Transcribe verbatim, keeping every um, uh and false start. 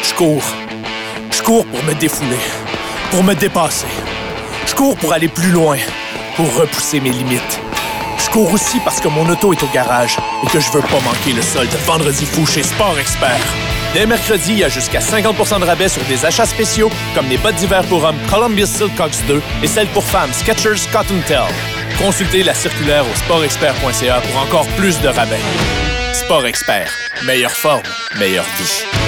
Je cours. Je cours pour me défouler, pour me dépasser. Je cours pour aller plus loin, pour repousser mes limites. Je cours aussi parce que mon auto est au garage et que je veux pas manquer le solde Vendredi fou chez Sport Expert. Dès mercredi, il y a jusqu'à cinquante pour cent de rabais sur des achats spéciaux comme les bottes d'hiver pour hommes Columbia Silcox deux et celles pour femmes Skechers Cottontail. Consultez la circulaire au sport expert point c a pour encore plus de rabais. Sport Expert. Meilleure forme, meilleure vie.